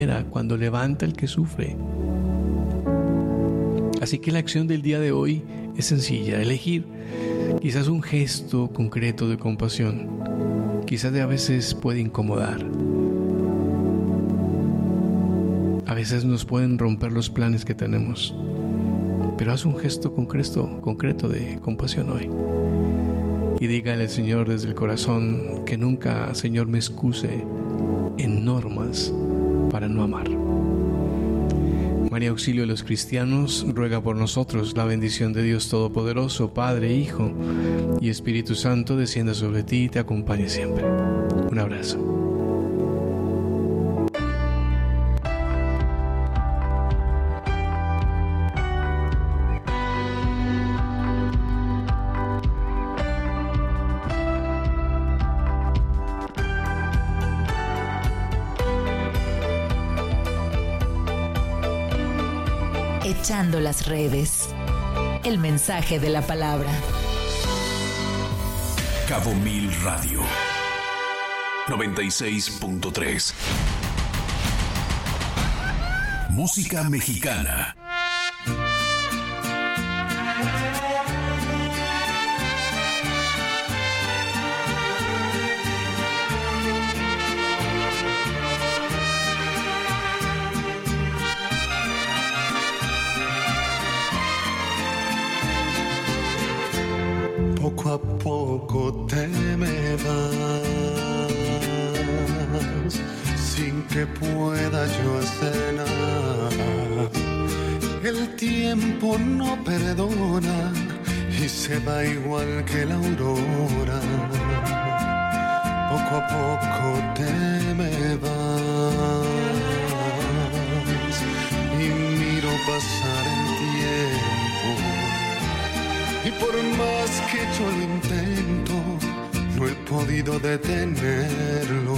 cuando levanta al que sufre. Así que la acción del día de hoy es sencilla: elegir quizás un gesto concreto de compasión. Quizás a veces puede incomodar. A veces nos pueden romper los planes que tenemos. Pero haz un gesto concreto de compasión hoy. Y dígale al Señor desde el corazón que nunca, Señor, me excuse en normas para no amar. María, auxilio de los cristianos, ruega por nosotros. La bendición de Dios Todopoderoso, Padre, Hijo y Espíritu Santo, descienda sobre ti y te acompañe siempre. Un abrazo. Echando las redes. El mensaje de la palabra. Cabo Mil Radio 96.3. Música mexicana. Poco a poco te me vas, sin que pueda yo hacer nada. El tiempo no perdona y se va igual que la aurora. Poco a poco te me vas y miro pasar el tiempo. Y por más que yo lo intento, no he podido detenerlo.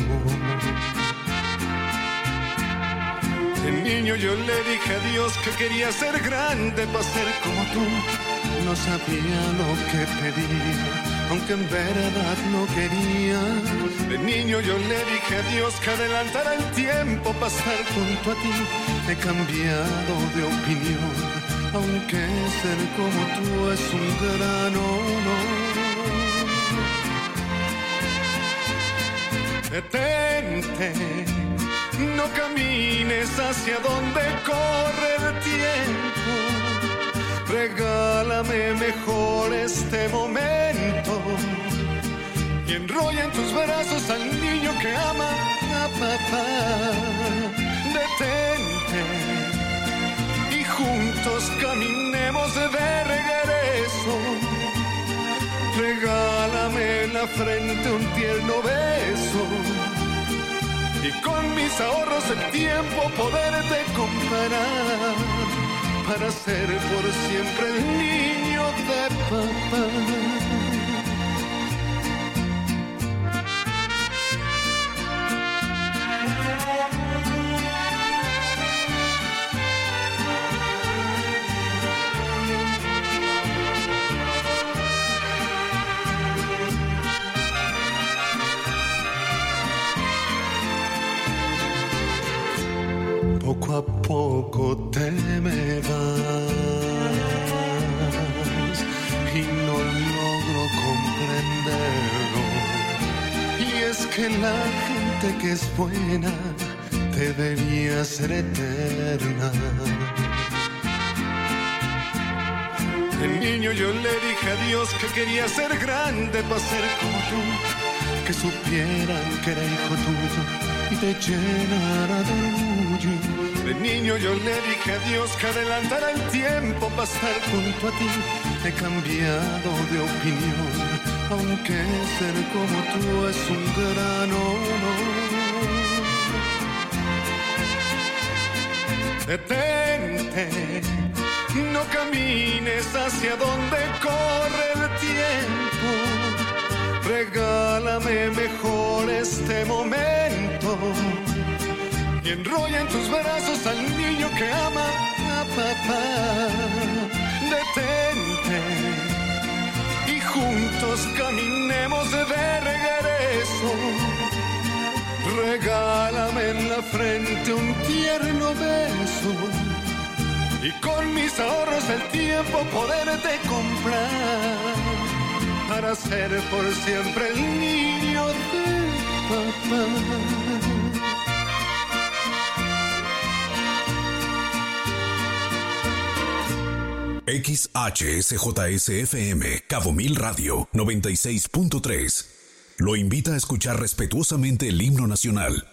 De niño yo le dije a Dios que quería ser grande para ser como tú. No sabía lo que pedía, aunque en verdad no quería. De niño yo le dije a Dios que adelantara el tiempo para estar junto a ti. He cambiado de opinión, aunque ser como tú es un gran honor. Detente, no camines hacia donde corre el tiempo. Regálame mejor este momento y enrolla en tus brazos al niño que ama a papá. Detente y juntos caminemos de regreso. Regálame en la frente un tierno beso y con mis ahorros el tiempo poderte comparar para ser por siempre el niño de papá. Poco a poco te me vas y no logro comprenderlo. Y es que la gente que es buena debería ser eterna. De niño yo le dije a Dios que quería ser grande para ser como tú, que supieran que era hijo tuyo y te llenara de orgullo. De niño yo le dije a Dios que adelantara el tiempo para estar junto a ti. He cambiado de opinión, aunque ser como tú es un gran honor. Detente, no camines hacia donde corre el tiempo. Regálame mejor este momento y enrolla en tus brazos al niño que ama a papá. Detente y juntos caminemos de regreso. Regálame en la frente un tierno beso y con mis ahorros el tiempo poderte comprar para ser por siempre el niño de papá. XHSJSFM, Cabo Mil Radio, 96.3. Lo invita a escuchar respetuosamente el himno nacional.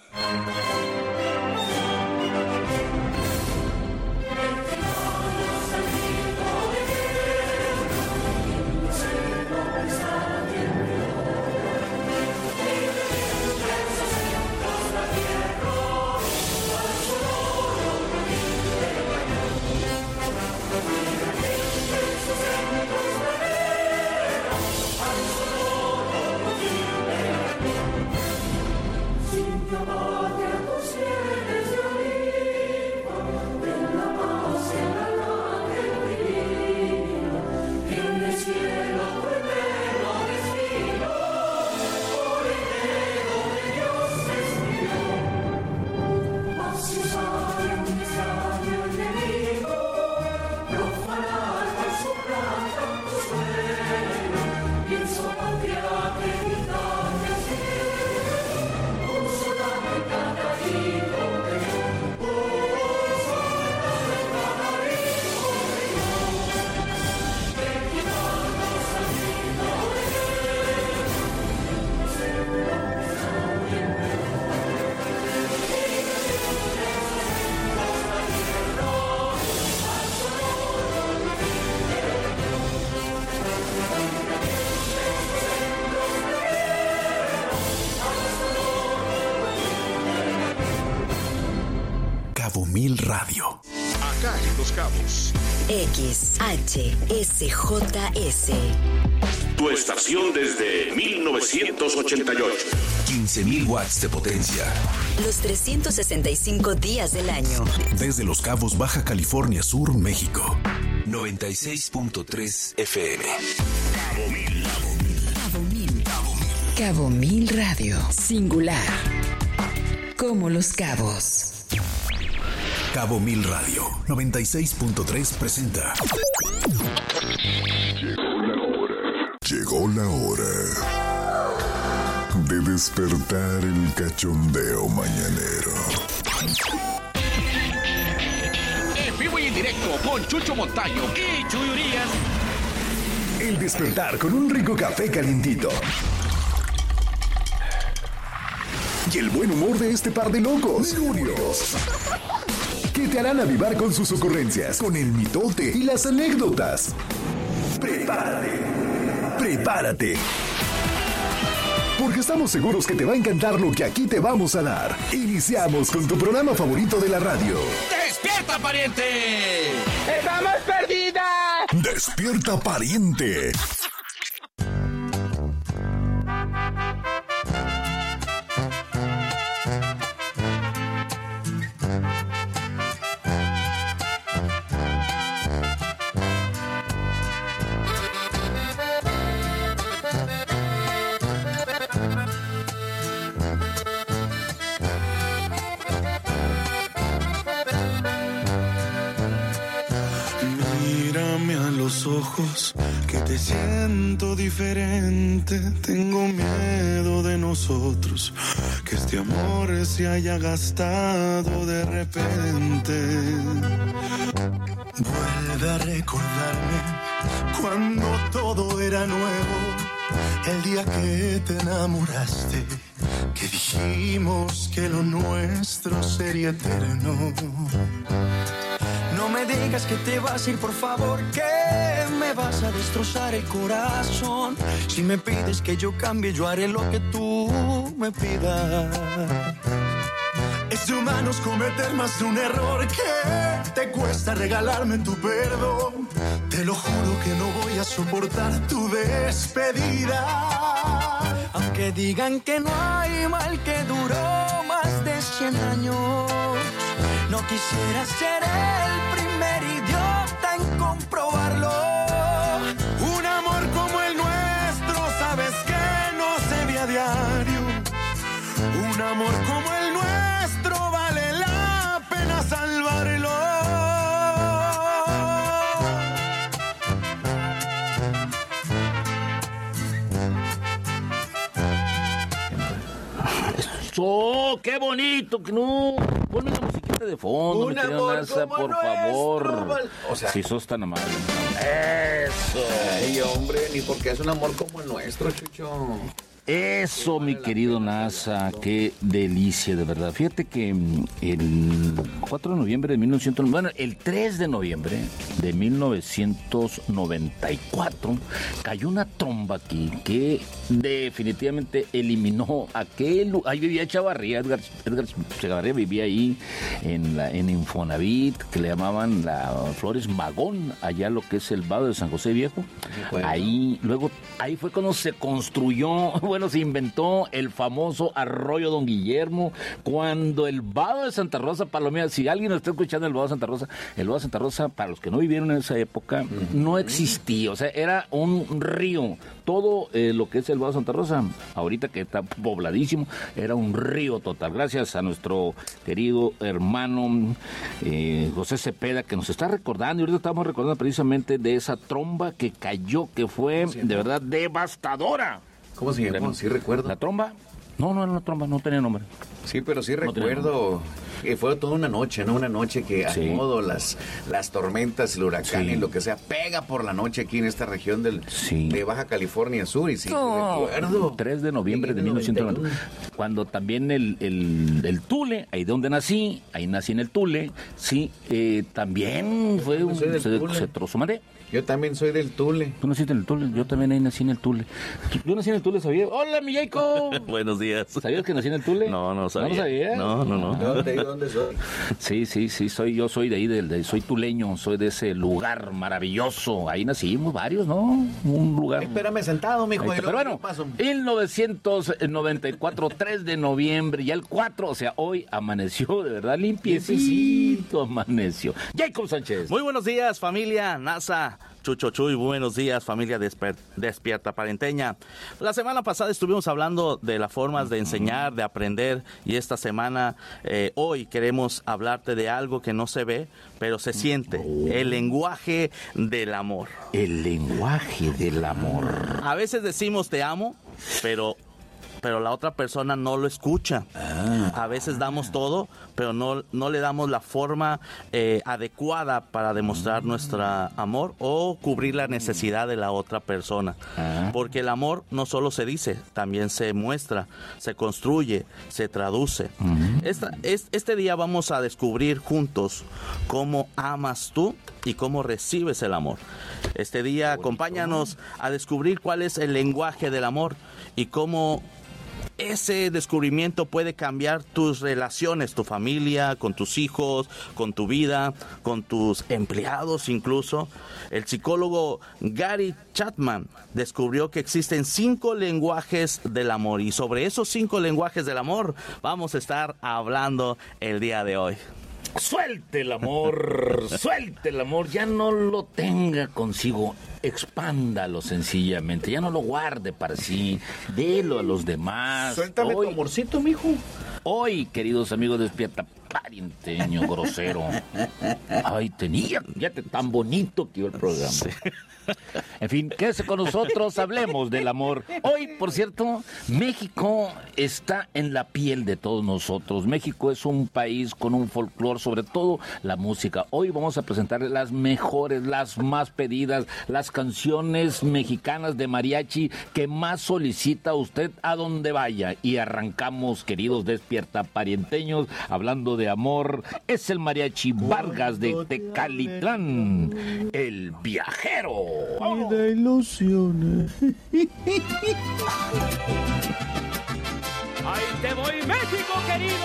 Cabo Mil Radio. Acá en Los Cabos. XHSJS. Tu estación desde 1988. 15.000 watts de potencia. Los 365 días del año. Desde Los Cabos, Baja California Sur, México. 96.3 FM. Cabo Mil. Cabo Mil. Cabo Mil Radio. Singular. Como Los Cabos. Cabo Mil Radio 96.3 presenta. Llegó la hora de despertar el cachondeo mañanero. En vivo y en directo con Chucho Montaño y Chuy Urias. El despertar con un rico café calientito. Y el buen humor de este par de locos, Lurios, que te harán avivar con sus ocurrencias, con el mitote y las anécdotas. Prepárate. Porque estamos seguros que te va a encantar lo que aquí te vamos a dar. Iniciamos con tu programa favorito de la radio. ¡Despierta, pariente! ¡Estamos perdidas! ¡Despierta, pariente! Ojos, que te siento diferente. Tengo miedo de nosotros, que este amor se haya gastado de repente. Vuelve a recordarme cuando todo era nuevo, el día que te enamoraste, que dijimos que lo nuestro sería eterno. No me digas que te vas a ir, por favor, que me vas a destrozar el corazón. Si me pides que yo cambie, yo haré lo que tú me pidas. Es de humanos cometer más de un error. Que te cuesta regalarme tu perdón. Te lo juro que no voy a soportar tu despedida. Aunque digan que no hay mal que duró más de 100 años, no quisiera ser el primer idiota en comprobarlo. Un amor como el nuestro, sabes que no se ve a diario. Un amor Eso, qué bonito. No, ponme la musiquita de fondo, mi querida Nasa, por favor. O sea, si sos tan amable. Eso. Ay, hombre, ni porque es un amor como el nuestro, Chucho. Eso, mi querido Nasa, qué delicia, de verdad. Fíjate que el 4 de noviembre de 1990, bueno, el 3 de noviembre de 1994, cayó una tromba aquí que definitivamente eliminó ahí vivía Chavarría, Edgar Chavarría vivía ahí en Infonavit, que le llamaban la Flores Magón, allá lo que es el vado de San José Viejo. Bueno. Ahí fue cuando se construyó, se inventó el famoso arroyo Don Guillermo, cuando el vado de Santa Rosa, Palomera, si alguien está escuchando el vado de Santa Rosa, para los que no vivieron en esa época, no existía, o sea, era un río, todo lo que es el vado de Santa Rosa, ahorita que está pobladísimo, era un río total, gracias a nuestro querido hermano José Cepeda, que nos está recordando, y ahorita estamos recordando precisamente de esa tromba que cayó, que fue de verdad devastadora. ¿Cómo se llama? Sí recuerdo. ¿La tromba? No era la tromba, no tenía nombre. Sí, pero sí recuerdo que fue toda una noche, ¿no? Una noche que a modo las tormentas, el huracán y lo que sea, pega por la noche aquí en esta región de Baja California Sur. Y recuerdo. 3 de noviembre de 1990. Cuando también el Tule, ahí donde nací, ahí nací en el Tule, también fue se trozó, ¿mandé? Yo también soy del Tule. ¿Tú naciste en el Tule? Yo también ahí nací en el Tule. Yo nací en el Tule, ¿sabías? ¡Hola, mi Jacob! Buenos días. ¿Sabías que nací en el Tule? No sabía. ¿No lo sabías? No. ¿Dónde soy? Sí, yo soy de ahí, soy tuleño, soy de ese lugar maravilloso. Ahí nacimos varios, ¿no? Un lugar. Espérame sentado, mijo. Pero bueno, 1994, 3 de noviembre, ya el 4, o sea, hoy amaneció, de verdad, limpiecito amaneció. Jacob Sánchez. Muy buenos días, familia Nasa. Chucho Chuy, buenos días, familia Despierta Parenteña. La semana pasada estuvimos hablando de las formas de enseñar, de aprender, y esta semana, hoy queremos hablarte de algo que no se ve, pero se siente, el lenguaje del amor. El lenguaje del amor. A veces decimos te amo, pero la otra persona no lo escucha. A veces damos todo, pero no le damos la forma adecuada para demostrar nuestro amor o cubrir la necesidad de la otra persona. Porque el amor no solo se dice, también se muestra, se construye, se traduce. Este día vamos a descubrir juntos cómo amas tú y cómo recibes el amor. Este día acompáñanos a descubrir cuál es el lenguaje del amor y cómo ese descubrimiento puede cambiar tus relaciones, tu familia, con tus hijos, con tu vida, con tus empleados incluso. El psicólogo Gary Chapman descubrió que existen 5 lenguajes del amor, y sobre esos 5 lenguajes del amor vamos a estar hablando el día de hoy. Suelte el amor, ya no lo tenga consigo, expándalo sencillamente, ya no lo guarde para sí, délo a los demás. Suéltame tu amorcito, mijo. Hoy, queridos amigos, Despierta Parienteño grosero. Ay, fíjate tan bonito que iba el programa. Sí. En fin, quédese con nosotros, hablemos del amor. Hoy, por cierto, México está en la piel de todos nosotros. México es un país con un folclore, sobre todo la música. Hoy vamos a presentar las mejores, las más pedidas, las canciones mexicanas de mariachi que más solicita usted a donde vaya. Y arrancamos, queridos Despierta Parienteños, hablando de amor. Es el mariachi Vargas de Tecalitlán, el viajero. Y de ilusiones. ¡Ahí te voy, México, querido!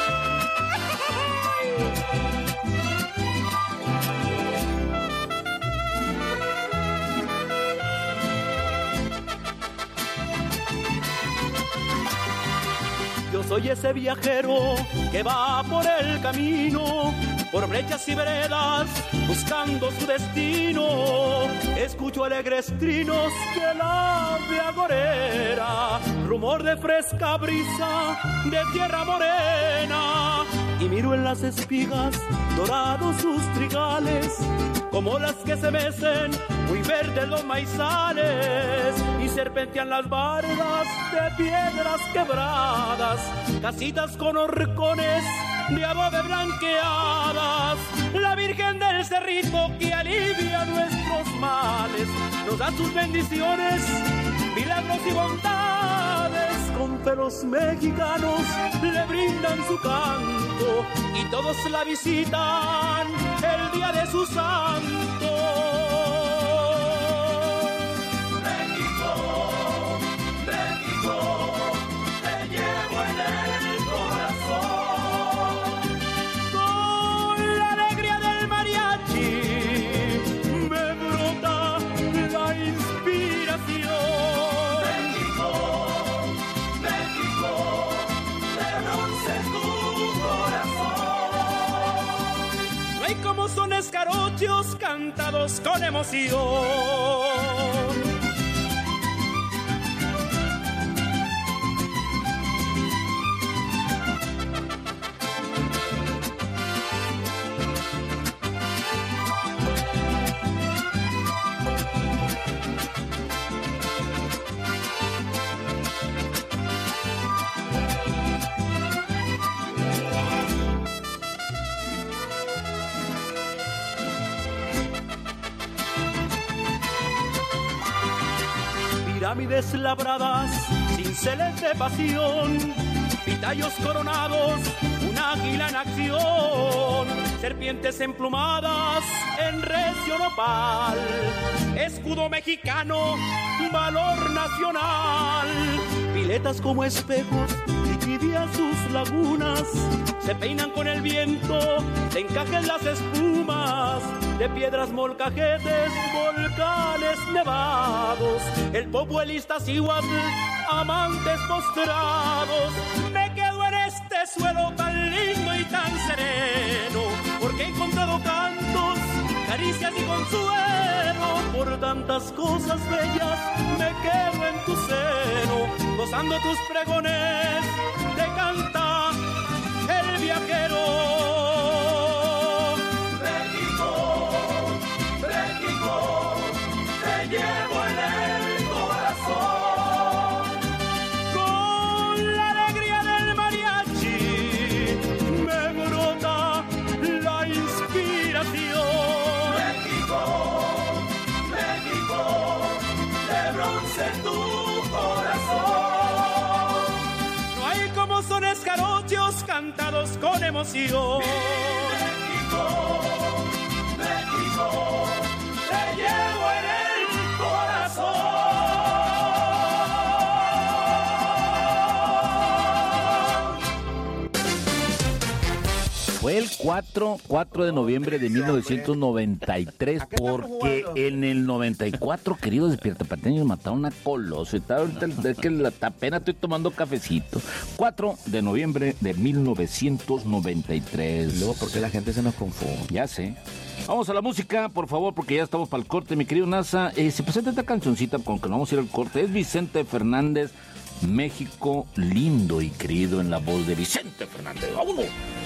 Yo soy ese viajero que va por el camino, por brechas y veredas, buscando su destino. Escucho alegres trinos de la ave agorera, rumor de fresca brisa de tierra morena. y miro en las espigas dorados sus trigales, como las que se mecen muy verdes los maizales, y serpentean las bardas de piedras quebradas, casitas con horcones de adobe blanqueadas. La Virgen del Cerrito, que alivia nuestros males, nos da sus bendiciones, milagros y bondades. Con fe los mexicanos le brindan su canto y todos la visitan el día de su santo. México, México, te llevo en el corazón. Con la alegría del mariachi me brota la inspiración. Como son escarochos cantados con emoción. Pirámides labradas, cinceles de pasión, pitayos coronados, un águila en acción, serpientes emplumadas en recio nopal, escudo mexicano, valor nacional, piletas como espejos y tibias sus lagunas, se peinan con el viento, se encajan las espumas, de piedras molcajetes, volcanes nevados, el Popo, el Iztaccíhuatl, amantes postrados. Me quedo en este suelo tan lindo y tan sereno, porque he encontrado cantos, caricias y consuelo. Por tantas cosas bellas me quedo en tu seno, gozando tus pregones, te canta el viajero. Llevo en el corazón, con la alegría del mariachi me brota la inspiración. México, México, de bronce tu corazón. No hay como son escarochos cantados con emoción. México, México, te llevo en el Fue el 4 de noviembre de 1993, porque en el 94, queridos despiertapateños, mataron a Coloso. Es que apenas estoy tomando cafecito. 4 de noviembre de 1993. Luego, ¿por qué la gente se nos confunde? Ya sé. Vamos a la música, por favor, porque ya estamos para el corte, mi querido NASA. Se presenta esta cancioncita con que nos vamos a ir al corte. Es Vicente Fernández, México lindo y querido, en la voz de Vicente Fernández. ¡Vámonos!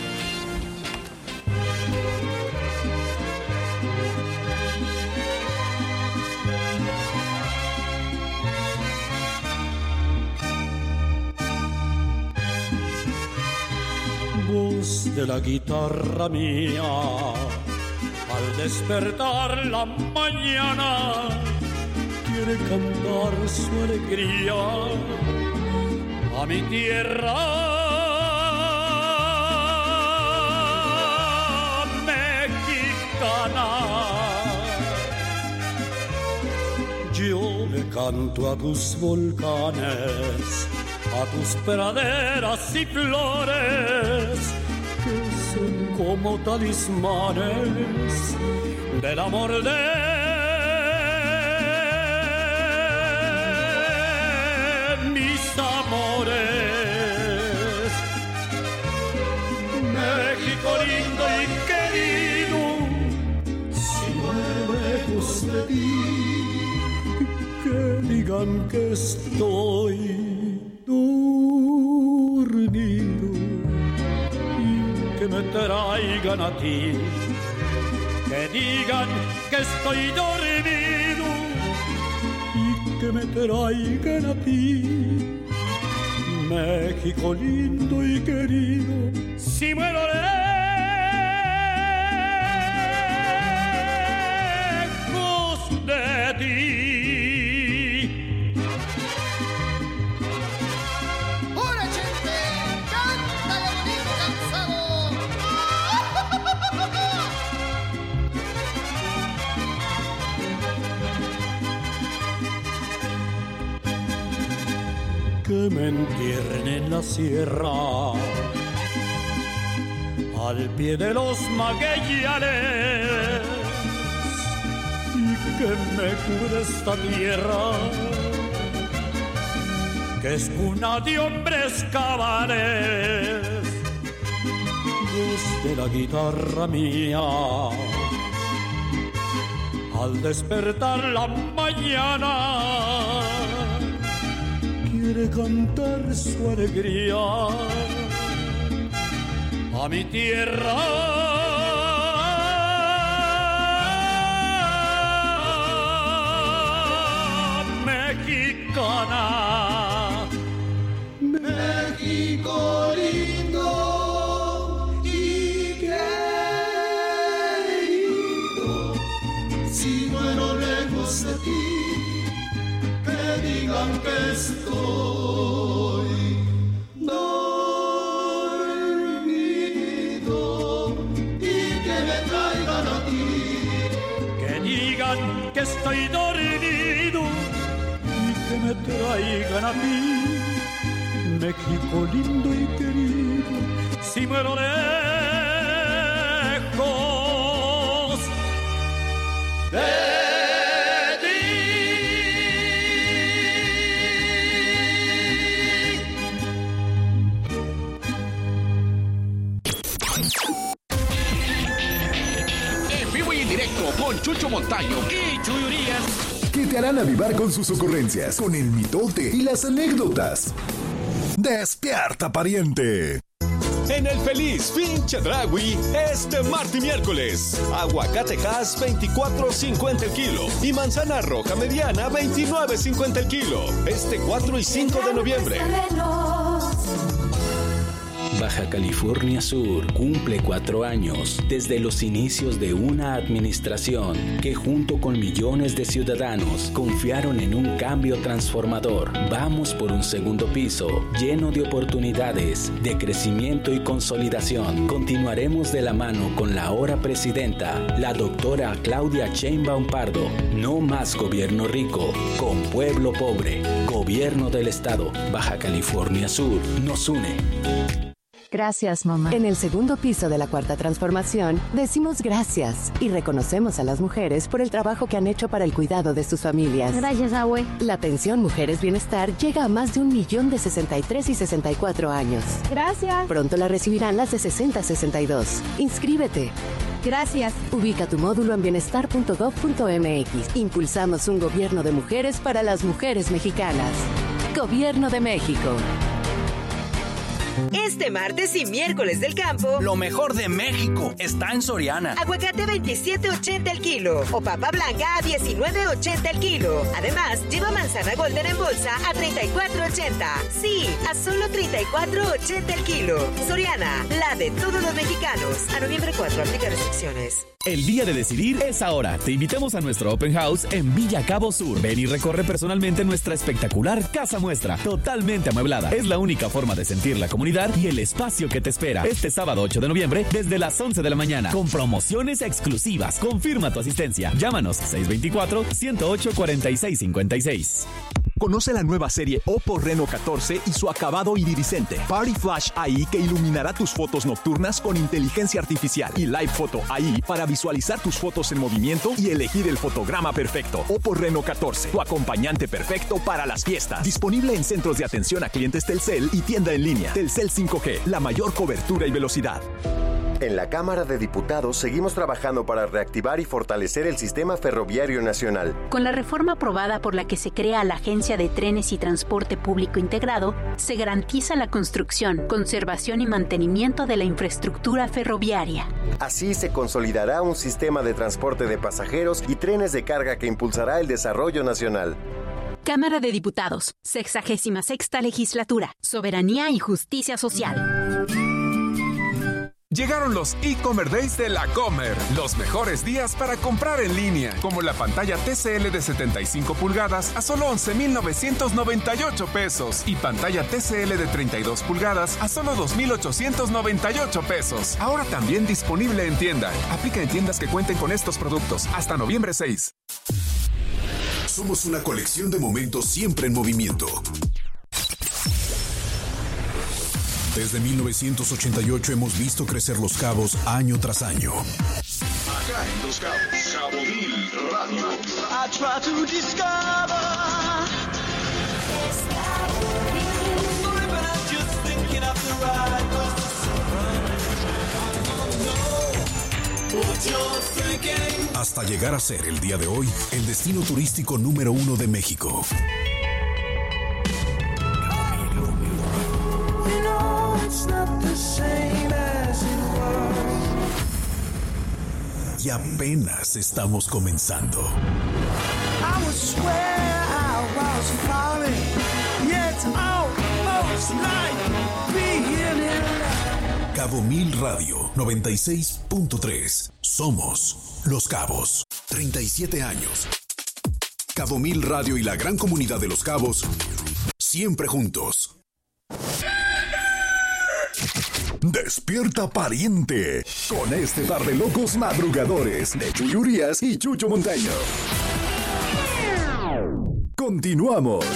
Voz de la guitarra mía, al despertar la mañana, quiere cantar su alegría a mi tierra mexicana. Yo le canto a tus volcanes, a tus praderas y flores, que son como talismanes del amor de mis amores. México lindo y querido, si muy lejos de ti, que digan que estoy dormido y que traigan a ti, que digan que estoy dormido y que me traigan a ti, México lindo y querido, si muero lejos de ti. Que me entierren en la sierra, al pie de los Magallanes, y que me cubra esta tierra, que es cuna de hombres cabales, desde la guitarra mía, al despertar la mañana, quiere cantar su alegría a mi tierra mexicana. México lindo y querido, si muero lejos de ti, que digan que estoy dormido y que me traigan a ti, que digan que estoy dormido y que me traigan a ti, México lindo y querido, si muero lejos de con Chucho Montaño y Chuy Urias, que te harán avivar con sus ocurrencias, con el mitote y las anécdotas. ¡Despierta, pariente! En el feliz fin Chedraui, este martes y miércoles, aguacatejas 24.50 el kilo y manzana roja mediana 29.50 el kilo. Este 4 y 5 de noviembre. Baja California Sur cumple 4 años desde los inicios de una administración que junto con millones de ciudadanos confiaron en un cambio transformador. Vamos por un segundo piso lleno de oportunidades, de crecimiento y consolidación. Continuaremos de la mano con la ahora presidenta, la doctora Claudia Sheinbaum Pardo. No más gobierno rico, con pueblo pobre. Gobierno del Estado. Baja California Sur nos une. Gracias, mamá. En el segundo piso de la Cuarta Transformación, decimos gracias y reconocemos a las mujeres por el trabajo que han hecho para el cuidado de sus familias. Gracias, abue. La pensión Mujeres Bienestar llega a más de 1 millón de 63 y 64 años. Gracias. Pronto la recibirán las de 60 a 62. Inscríbete. Gracias. Ubica tu módulo en bienestar.gov.mx. Impulsamos un gobierno de mujeres para las mujeres mexicanas. Gobierno de México. Este martes y miércoles del campo, lo mejor de México está en Soriana. Aguacate 27.80 el kilo o papa blanca a 19.80 el kilo. Además, lleva manzana golden en bolsa a 34.80. Sí, a solo 34.80 el kilo. Soriana, la de todos los mexicanos. A noviembre 4, aplica restricciones. El día de decidir es ahora. Te invitamos a nuestro Open House en Villa Cabo Sur. Ven y recorre personalmente nuestra espectacular casa muestra, totalmente amueblada. Es la única forma de sentir la comunidad y el espacio que te espera. Este sábado 8 de noviembre desde las 11 de la mañana con promociones exclusivas. Confirma tu asistencia. Llámanos 624-108-4656. Conoce la nueva serie Oppo Reno 14 y su acabado iridiscente. Party Flash AI que iluminará tus fotos nocturnas con inteligencia artificial y Live Photo AI para visualizar tus fotos en movimiento y elegir el fotograma perfecto. Oppo Reno 14, tu acompañante perfecto para las fiestas. Disponible en centros de atención a clientes Telcel y tienda en línea. Telcel 5G, la mayor cobertura y velocidad. En la Cámara de Diputados seguimos trabajando para reactivar y fortalecer el sistema ferroviario nacional. Con la reforma aprobada por la que se crea la Agencia de Trenes y Transporte Público Integrado, se garantiza la construcción, conservación y mantenimiento de la infraestructura ferroviaria. Así se consolidará un sistema de transporte de pasajeros y trenes de carga que impulsará el desarrollo nacional. Cámara de Diputados, 66ª Legislatura, Soberanía y Justicia Social. Llegaron los e-Comer Days de La Comer, los mejores días para comprar en línea, como la pantalla TCL de 75 pulgadas a solo 11,998 pesos y pantalla TCL de 32 pulgadas a solo 2,898 pesos. Ahora también disponible en tienda. Aplica en tiendas que cuenten con estos productos hasta noviembre 6. Somos una colección de momentos siempre en movimiento. Desde 1988 hemos visto crecer Los Cabos año tras año. Acá en Los Cabos, Cabo Mil Radio. I try to discover. But I'm just thinking of the ride. What you're thinking. Hasta llegar a ser el día de hoy el destino turístico número 1 de México. Y apenas estamos comenzando. Cabo Mil Radio 96.3. Somos Los Cabos. 37 años. Cabo Mil Radio y la gran comunidad de Los Cabos, siempre juntos. Despierta, pariente, con este par de locos madrugadores de Chuy Urias y Chucho Montaño. Continuamos.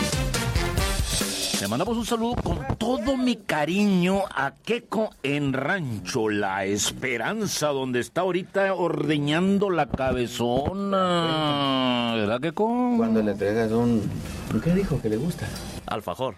Le mandamos un saludo con todo mi cariño a Keko en Rancho La Esperanza, donde está ahorita ordeñando la cabezona. ¿Verdad, Keko? Cuando le entregas un... ¿Qué dijo que le gusta? Alfajor.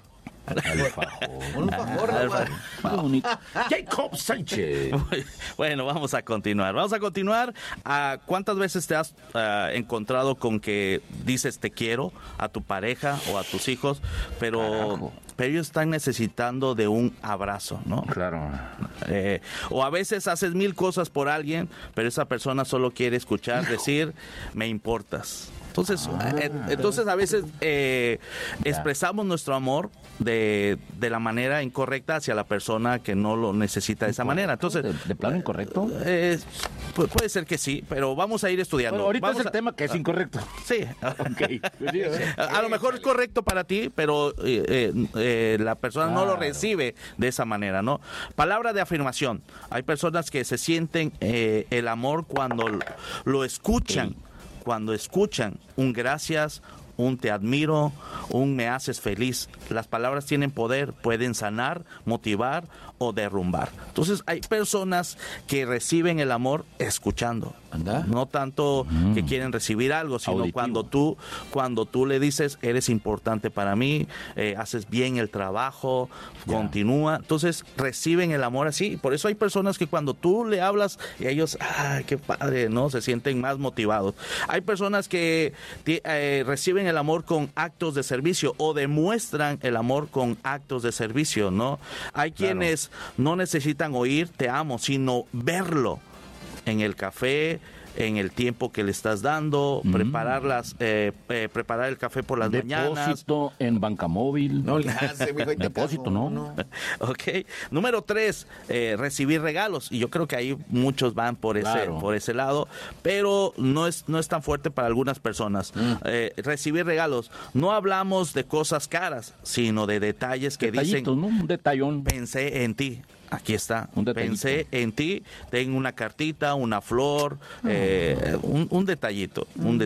Un alfajor. Jacob Sánchez. Bueno, vamos a continuar. ¿Cuántas veces te has encontrado con que dices te quiero a tu pareja o a tus hijos, pero ellos están necesitando de un abrazo, ¿no? Claro. O a veces haces 1000 cosas por alguien, pero esa persona solo quiere escuchar decir me importas. Entonces a veces expresamos nuestro amor de la manera incorrecta hacia la persona que no lo necesita de esa manera. Entonces, ¿De plano incorrecto? Puede ser que sí, pero vamos a ir estudiando. Bueno, ahorita es el tema que es incorrecto. Sí. Okay. A lo mejor es correcto para ti, pero la persona no lo recibe de esa manera, ¿no? Palabra de afirmación. Hay personas que se sienten el amor cuando lo escuchan. Sí. Cuando escuchan un gracias, un te admiro, un me haces feliz. Las palabras tienen poder, pueden sanar, motivar o derrumbar. Entonces hay personas que reciben el amor escuchando. ¿Anda? No tanto que quieren recibir algo, sino cuando tú le dices eres importante para mí, haces bien el trabajo, continúa. Entonces reciben el amor así. Por eso hay personas que cuando tú le hablas, ellos, ¡ay, qué padre!, ¿no? Se sienten más motivados. Hay personas que reciben el amor con actos de servicio o demuestran el amor con actos de servicio, ¿no? Hay quienes no necesitan oír te amo, sino verlo en el café, en el tiempo que le estás dando, preparar el café por las mañanas. Depósito en banca móvil. No le hace, mijo, depósito, no. Ok. Número 3, recibir regalos. Y yo creo que ahí muchos van por ese lado, pero no es tan fuerte para algunas personas. Recibir regalos. No hablamos de cosas caras, sino de detalles que dicen, ¿no? Un detallón. Pensé en ti. Aquí está, pensé en ti, tengo una cartita, una flor, un detallito.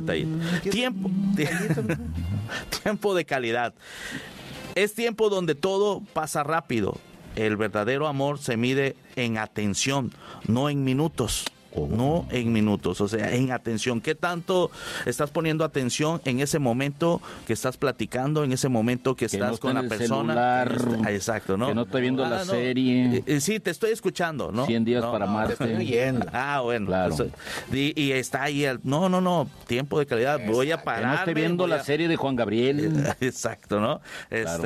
Tiempo de calidad. Es tiempo donde todo pasa rápido. El verdadero amor se mide en atención, no en minutos. no en minutos, o sea, en atención. ¿Qué tanto estás poniendo atención en ese momento que estás platicando, en ese momento que estás no con la persona? Exacto, ¿no? Que no estoy viendo la serie. Sí, te estoy escuchando, ¿no? 100 días para Marte. Te estoy oyendo. Bueno. Claro. Pues, y está ahí, no, tiempo de calidad, voy a parar. Que no esté viendo la serie de Juan Gabriel. Exacto, ¿no? Claro.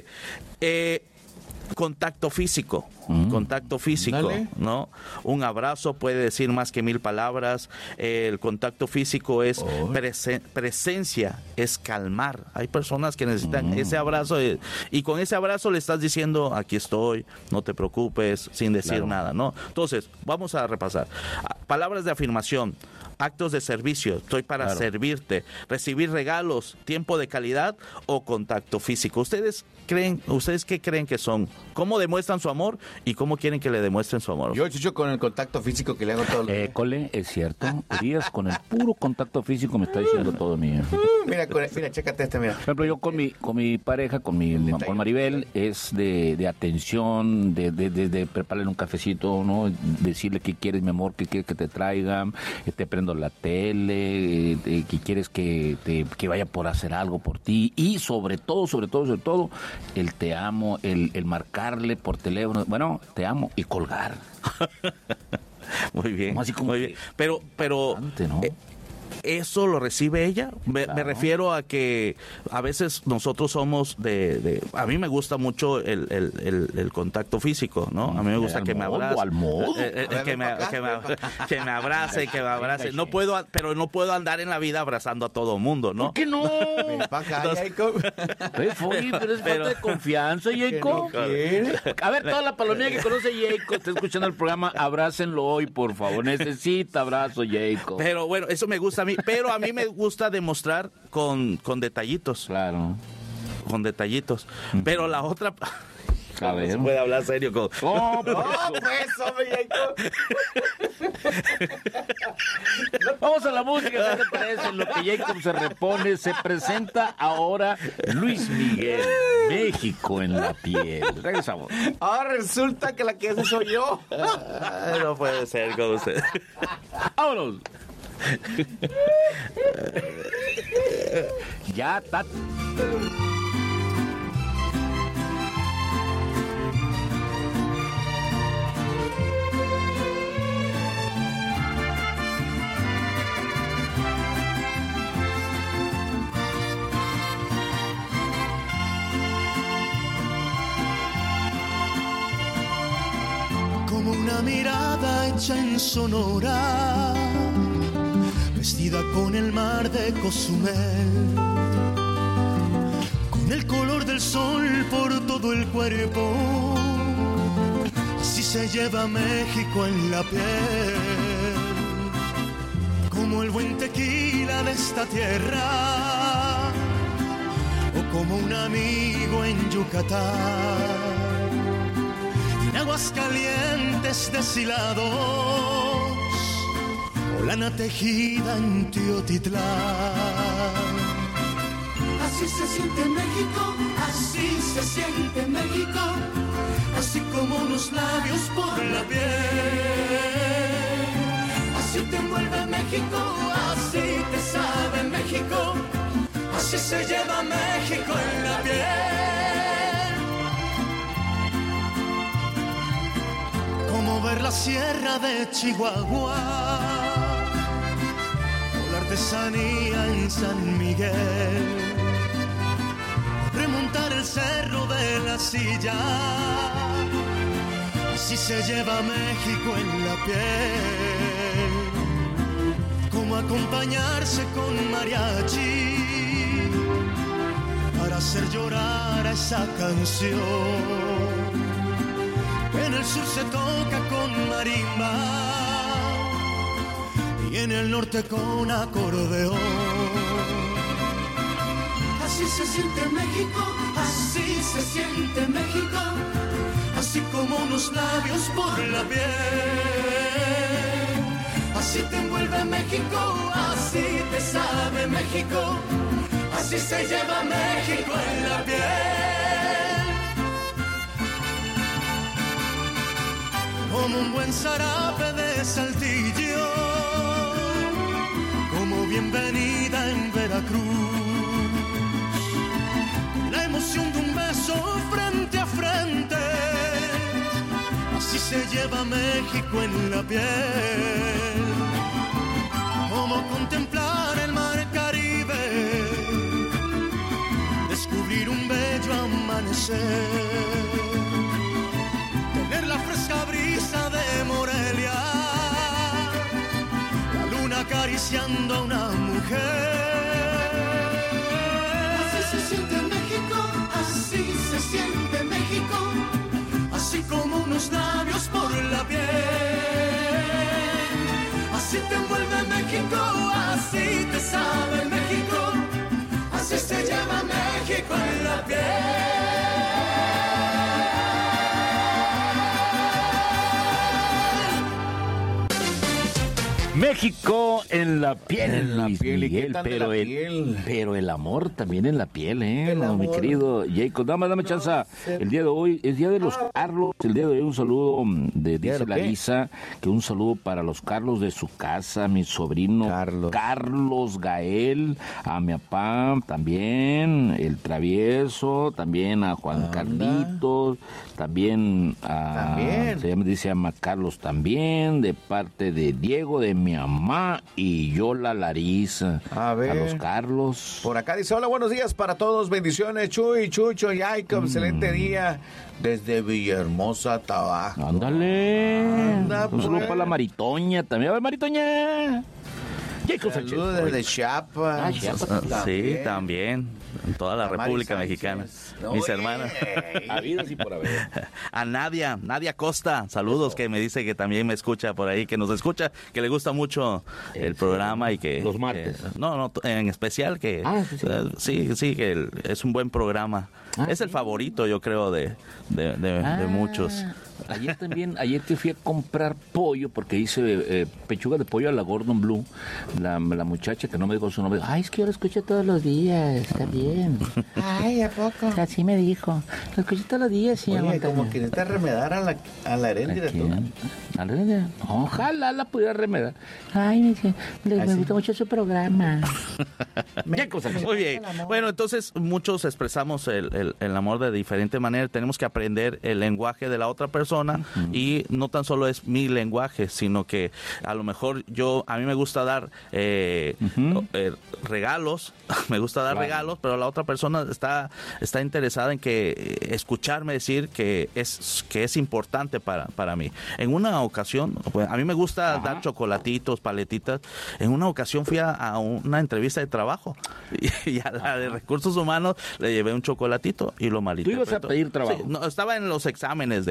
Contacto físico, Dale. ¿no? Un abrazo puede decir más que 1000 palabras. El contacto físico es presencia, es calmar. Hay personas que necesitan ese abrazo y con ese abrazo le estás diciendo, aquí estoy, no te preocupes, sin decir nada, ¿no? Entonces, vamos a repasar. Palabras de afirmación, actos de servicio, estoy para servirte, recibir regalos, tiempo de calidad o contacto físico. ¿Ustedes qué creen que son? ¿Cómo demuestran su amor y cómo quieren que le demuestren su amor? Yo, Chucho, con el contacto físico que le hago todo el día. Cole, es cierto. Díaz, con el puro contacto físico me está diciendo todo mío. Mira, chécate este, mira. Por ejemplo, yo con mi pareja, con Maribel, es de atención, de prepararle un cafecito, ¿no? Decirle qué quieres, mi amor, qué quieres que te traigan, te prendo la tele, que quieres que vaya por hacer algo por ti, y sobre todo, el te amo, el marcarle por teléfono, bueno, te amo, y colgar. Muy bien, así como muy bien. Pero ¿no? ¿eso lo recibe ella? Me refiero a que a veces nosotros somos a mí me gusta mucho el contacto físico, ¿no? A mí me gusta que me abrace. Que me abrace, que me abrace. No puedo, pero no puedo andar en la vida abrazando a todo mundo, ¿no? ¿Por qué no? Pero es falta de confianza, Jacob. A ver, toda la palomilla que conoce Jacob, está escuchando el programa, abrácenlo hoy, por favor. Necesita abrazo, Jacob. Pero bueno, eso me gusta a mí, pero a mí me gusta demostrar con detallitos. Claro. Con detallitos. Pero la otra... A ver. Se puede hablar serio con... Vamos a la música, ¿qué te parece? En lo que Jacob se repone, se presenta ahora Luis Miguel, México en la piel. Regresamos. Ahora resulta que la que hace soy yo. No puede ser con usted. ¡Vámonos! Ya está. Como una mirada hecha en Sonora, vestida con el mar de Cozumel, con el color del sol por todo el cuerpo, así se lleva México en la piel. Como el buen tequila de esta tierra, o como un amigo en Yucatán. Aguas calientes deshilados, o lana tejida en Teotitlán. Así se siente México, así se siente México, así como unos labios por la piel. Así te envuelve México, así te sabe México, así se lleva México en la piel. Como ver la sierra de Chihuahua, o la artesanía en San Miguel, remontar el cerro de la Silla, así se lleva México en la piel. Como acompañarse con mariachi para hacer llorar a esa canción. En el sur se toca con marimba y en el norte con acordeón. Así se siente México, así se siente México, así como unos labios por la piel. Así te envuelve México, así te sabe México, así se lleva México en la piel. Como un buen zarape de Saltillo, la cruz. La emoción de un beso frente a frente, así se lleva México en la piel. Como contemplar el mar Caribe, descubrir un bello amanecer, tener la fresca brisa de Morelia, la luna acariciando a una mujer. Así se siente México, así se siente México, así como unos labios por la piel. Así te envuelve México, así te sabe México, así se lleva México en la piel. México en la piel, en la Luis piel, ¿y qué Miguel, tan de la piel? pero el amor también en la piel, El mi amor. querido Jacob. Dame chance. El día de hoy es día de los Carlos. El día de hoy un saludo dice Larisa, que un saludo para los Carlos de su casa, mi sobrino Carlos Gael, a mi papá también, el Travieso, también a Juan Carlitos, también a se llama Carlos también, de parte de Diego, de mi mamá y yo, la Larisa. A ver. A los Carlos. Por acá dice, hola, buenos días para todos, bendiciones, Chuy, Chucho, Jacob, excelente día desde Villahermosa, Tabasco. Ándale. Anda, un saludo pues. para la Maritoña también. A ver, Maritoña. Jacob Sánchez. Saludos desde Chiapas. Sí, también. En toda la República Mexicana. Mis hermanas. Habidas y por haber. A Nadia Costa, saludos, que me dice que también me escucha por ahí, que nos escucha, que le gusta mucho el programa y que... Los martes. No, en especial que... sí, que es un buen programa. Es el favorito, yo creo, de muchos. Ayer que fui a comprar pollo, porque hice pechuga de pollo a la Gordon Blue, la muchacha que no me dijo su nombre, ay, es que yo lo escucho todos los días, está bien. Ay, ¿a poco? Así me dijo, lo escucho todos los días, sí. Oye, como que necesita remedar a la Heréndira. ¿A la Heréndira? Ojalá la pudiera remedar. Ay, me gusta mucho su programa. Muy bien. Bueno, entonces muchos expresamos el amor de diferente manera. Tenemos que aprender el lenguaje de la otra persona y no tan solo es mi lenguaje, sino que a lo mejor a mí me gusta dar regalos, me gusta dar regalos, pero la otra persona está interesada en que escucharme decir que es importante para mí. En una ocasión, pues, a mí me gusta dar chocolatitos, paletitas. En una ocasión fui a una entrevista de trabajo y a la de Recursos Humanos le llevé un chocolatito y lo malinterpretó. ¿Tú ibas a pedir trabajo? Sí, no, estaba en los exámenes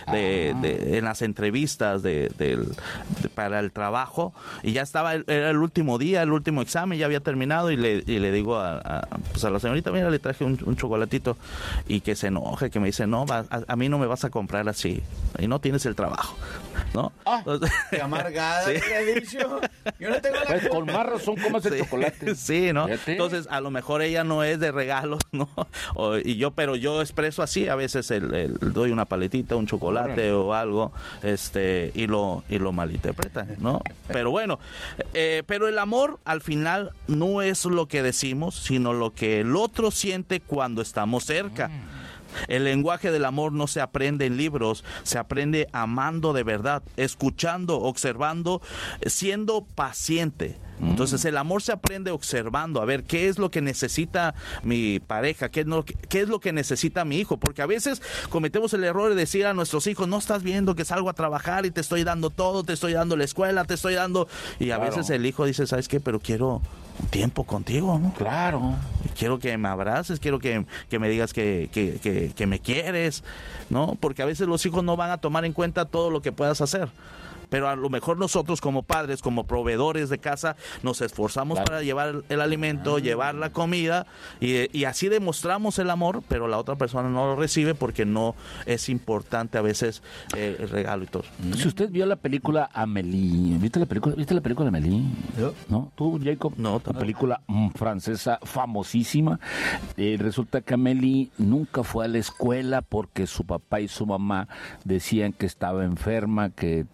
en las entrevistas para el trabajo y ya era el último día, el último examen, ya había terminado y le digo a la señorita, mira, le traje un chocolatito, y que se enoje, que me dice, no, a mí no me vas a comprar así y no tienes el trabajo, ¿no? Qué amargada, Sí. le he dicho. Yo no tengo la... Con más razón comas el chocolate. Sí, ¿no? Fíjate. Entonces, a lo mejor ella no es de regalos, ¿no? Pero yo expreso así, a veces doy una paletita, un chocolate o algo, y lo malinterpretan, ¿no? Pero bueno, pero el amor al final no es lo que decimos, sino lo que el otro siente cuando estamos cerca. El lenguaje del amor no se aprende en libros, se aprende amando de verdad, escuchando, observando, siendo paciente. Entonces el amor se aprende observando, a ver qué es lo que necesita mi pareja, qué es lo que necesita mi hijo, porque a veces cometemos el error de decir a nuestros hijos, no estás viendo que salgo a trabajar y te estoy dando todo, te estoy dando la escuela, te estoy dando, y a veces el hijo dice, ¿sabes qué? Pero quiero un tiempo contigo, ¿no? Claro. Quiero que me abraces, quiero que me digas que me quieres, ¿no? Porque a veces los hijos no van a tomar en cuenta todo lo que puedas hacer. Pero a lo mejor nosotros como padres, como proveedores de casa, nos esforzamos para llevar el alimento, llevar la comida, y así demostramos el amor, pero la otra persona no lo recibe porque no es importante a veces el regalo y todo. Si usted vio la película Amélie, ¿viste la película Amélie? ¿No? ¿Tú, Jacob? No. Una película francesa famosísima. Resulta que Amélie nunca fue a la escuela porque su papá y su mamá decían que estaba enferma, que era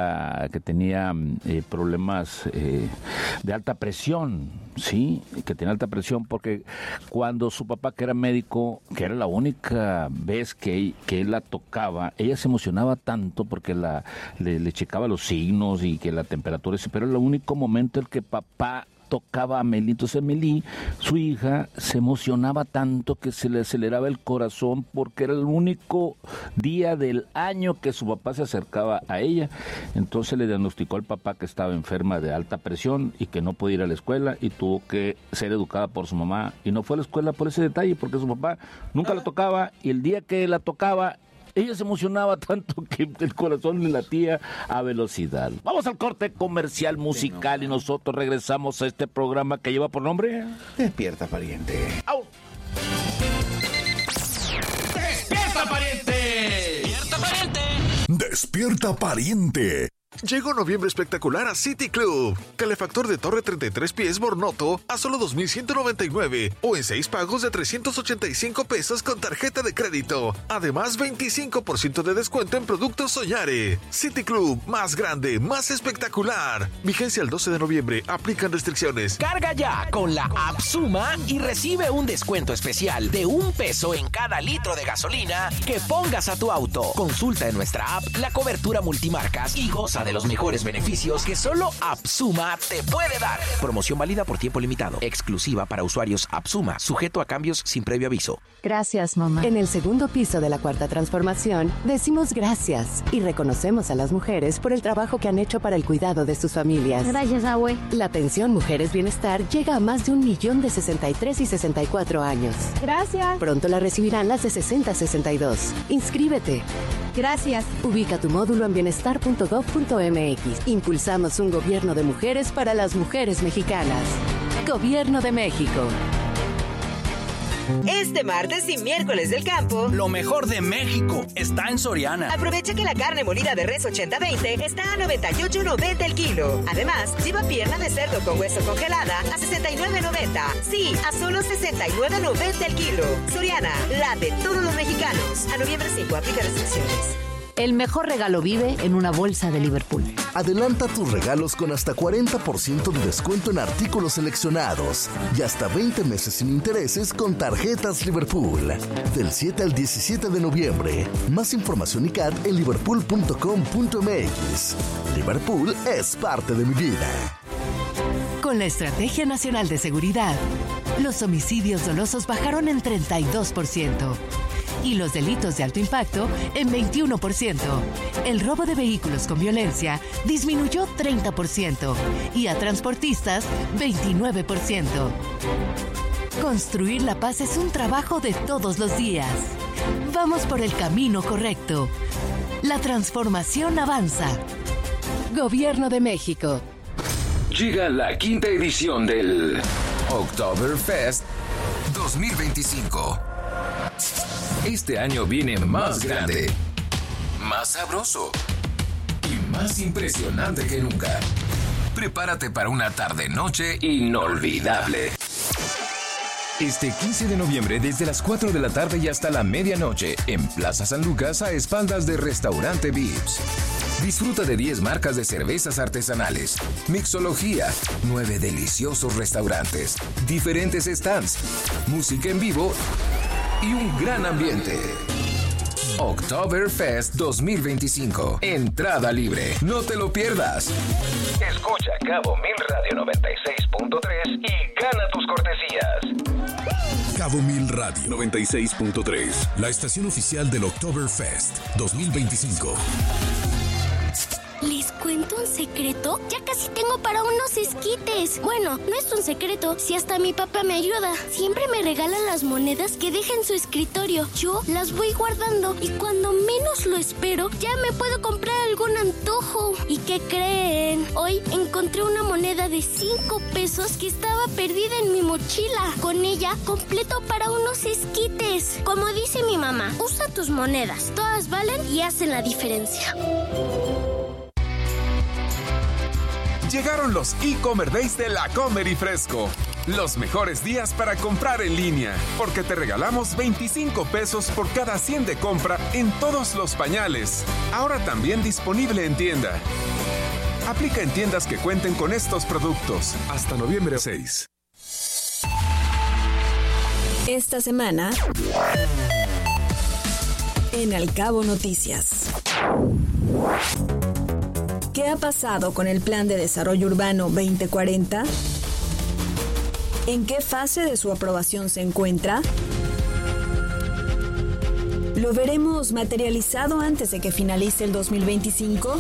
tenía problemas de alta presión, ¿sí? Que tenía alta presión porque cuando su papá, que era médico, que era la única vez que él la tocaba, ella se emocionaba tanto porque le checaba los signos y que la temperatura, pero era el único momento en que papá tocaba a Meli. Entonces Meli, su hija, se emocionaba tanto que se le aceleraba el corazón porque era el único día del año que su papá se acercaba a ella. Entonces le diagnosticó al papá que estaba enferma de alta presión y que no podía ir a la escuela y tuvo que ser educada por su mamá. Y no fue a la escuela por ese detalle, porque su papá nunca la tocaba, y el día que la tocaba, ella se emocionaba tanto que el corazón le latía a velocidad. Vamos al corte comercial musical y nosotros regresamos a este programa que lleva por nombre Despierta, pariente. ¡Au! ¡Despierta, pariente! ¡Despierta, pariente! ¡Despierta, pariente! Llegó noviembre espectacular a City Club. Calefactor de torre 33 pies Bornoto a solo 2,199 o en 6 pagos de 385 pesos con tarjeta de crédito. Además, 25% de descuento en productos Soñare. City Club, más grande, más espectacular. Vigencia el 12 de noviembre. Aplican restricciones. Carga ya con la app Suma y recibe un descuento especial de $1 en cada litro de gasolina que pongas a tu auto. Consulta en nuestra app la cobertura multimarcas y goza de los mejores beneficios que solo AppSuma te puede dar. Promoción válida por tiempo limitado. Exclusiva para usuarios AppSuma. Sujeto a cambios sin previo aviso. Gracias, mamá. En el segundo piso de la Cuarta Transformación, decimos gracias y reconocemos a las mujeres por el trabajo que han hecho para el cuidado de sus familias. Gracias, abue. La pensión Mujeres Bienestar llega a más de 1 millón de 63 y 64 años. Gracias. Pronto la recibirán las de 60-62. Inscríbete. Gracias. Ubica tu módulo en bienestar.gov.mx. Impulsamos un gobierno de mujeres para las mujeres mexicanas. Gobierno de México. Este martes y miércoles del campo, lo mejor de México está en Soriana. Aprovecha que la carne molida de res 80-20 está a $98.90 el kilo. Además, lleva pierna de cerdo con hueso congelada a $69.90. Sí, a solo $69.90 el kilo. Soriana, la de todos los mexicanos. A noviembre 5, aplica restricciones. El mejor regalo vive en una bolsa de Liverpool. Adelanta tus regalos con hasta 40% de descuento en artículos seleccionados y hasta 20 meses sin intereses con tarjetas Liverpool. Del 7 al 17 de noviembre. Más información y CAT en liverpool.com.mx. Liverpool es parte de mi vida. Con la Estrategia Nacional de Seguridad, los homicidios dolosos bajaron en 32%. Y los delitos de alto impacto en 21%. El robo de vehículos con violencia disminuyó 30% y a transportistas 29%. Construir la paz es un trabajo de todos los días. Vamos por el camino correcto. La transformación avanza. Gobierno de México. Llega la 5ª edición del Oktoberfest 2025. Este año viene más grande, más sabroso y más impresionante que nunca. Prepárate para una tarde-noche inolvidable. Este 15 de noviembre desde las 4 de la tarde y hasta la medianoche en Plaza San Lucas a espaldas de Restaurante Vips. Disfruta de 10 marcas de cervezas artesanales, mixología, 9 deliciosos restaurantes, diferentes stands, música en vivo y un gran ambiente. Oktoberfest 2025. Entrada libre. No te lo pierdas. Escucha Cabo Mil Radio 96.3 y gana tus cortesías. Cabo Mil Radio 96.3. La estación oficial del Oktoberfest 2025. ¿Les cuento un secreto? Ya casi tengo para unos esquites. Bueno, no es un secreto, si hasta mi papá me ayuda. Siempre me regala las monedas que deja en su escritorio. Yo las voy guardando y cuando menos lo espero, ya me puedo comprar algún antojo. ¿Y qué creen? Hoy encontré una moneda de 5 pesos que estaba perdida en mi mochila. Con ella completo para unos esquites. Como dice mi mamá, usa tus monedas. Todas valen y hacen la diferencia. Llegaron los e-Comer Days de La Comer y Fresco. Los mejores días para comprar en línea, porque te regalamos 25 pesos por cada 100 de compra en todos los pañales. Ahora también disponible en tienda. Aplica en tiendas que cuenten con estos productos. Hasta noviembre 6. Esta semana en Al Cabo Noticias. ¿Qué ha pasado con el Plan de Desarrollo Urbano 2040? ¿En qué fase de su aprobación se encuentra? ¿Lo veremos materializado antes de que finalice el 2025?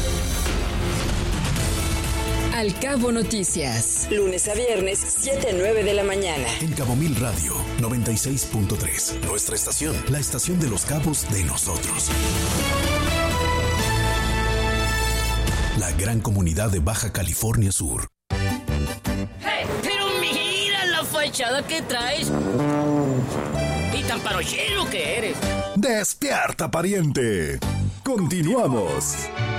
Al Cabo Noticias. Lunes a viernes, 7 a 9 de la mañana. En Cabo Mil Radio 96.3. Nuestra estación, la estación de los cabos de nosotros. La gran comunidad de Baja California Sur. ¡Hey! Pero mira la fachada que traes. Y tan parochero que eres. ¡Despierta, pariente! ¡Continuamos!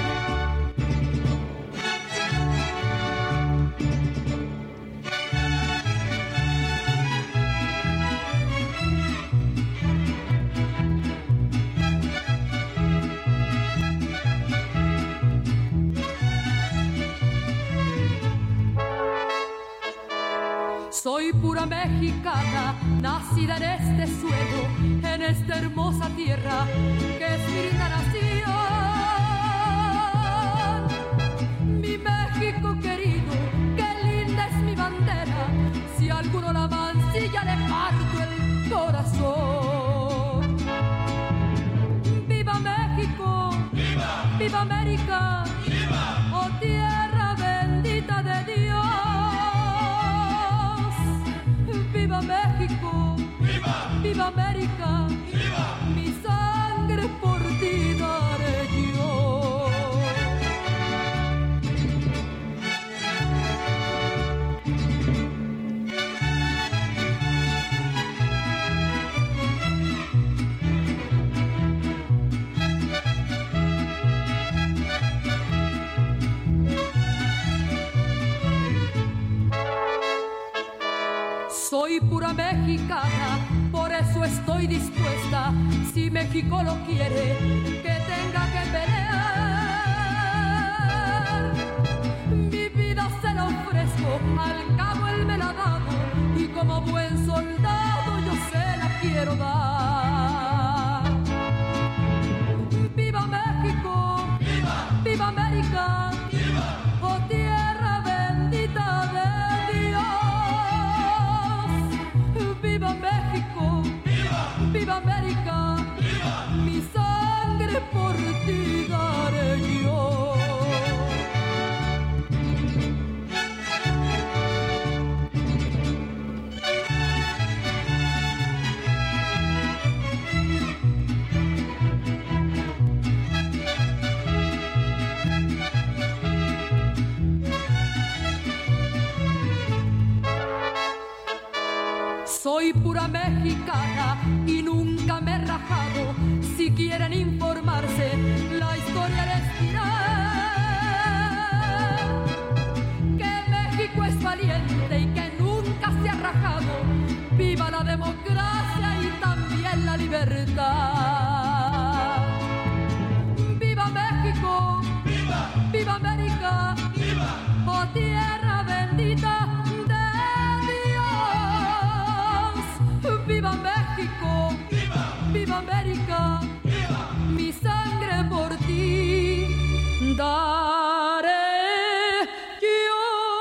Soy pura mexicana, nacida en este suelo, en esta hermosa tierra que es mi linda nación. Mi México querido, qué linda es mi bandera, si alguno la mancilla le parto el corazón. ¡Viva México! ¡Viva! ¡Viva América! ¡Viva! ¡Oh tierra bendita de Dios! ¡Viva México! ¡Viva! ¡Viva América! ¡Viva! Mi sangre por ti daré yo. Soy pura mexicana, por eso estoy dispuesta, si México lo quiere, que tenga que pelear. Mi vida se la ofrezco, al cabo él me la ha dado, y como buen soldado yo se la quiero dar. ¡Viva México! ¡Viva! ¡Viva América! ¡Viva! ¡Oh tierra bendita de Dios! ¡Viva México! ¡Viva! ¡Viva América! ¡Viva! Mi sangre por ti daré yo. Soy pura mexicana y nunca me he rajado. Si quieren informarse, la historia les dirá que México es valiente y que nunca se ha rajado. ¡Viva la democracia y también la libertad! ¡Viva México! ¡Viva! ¡Viva América! ¡Viva! ¡Oh tierra bendita! ¡Viva México! ¡Viva! ¡Viva América! ¡Viva! Mi sangre por ti daré yo.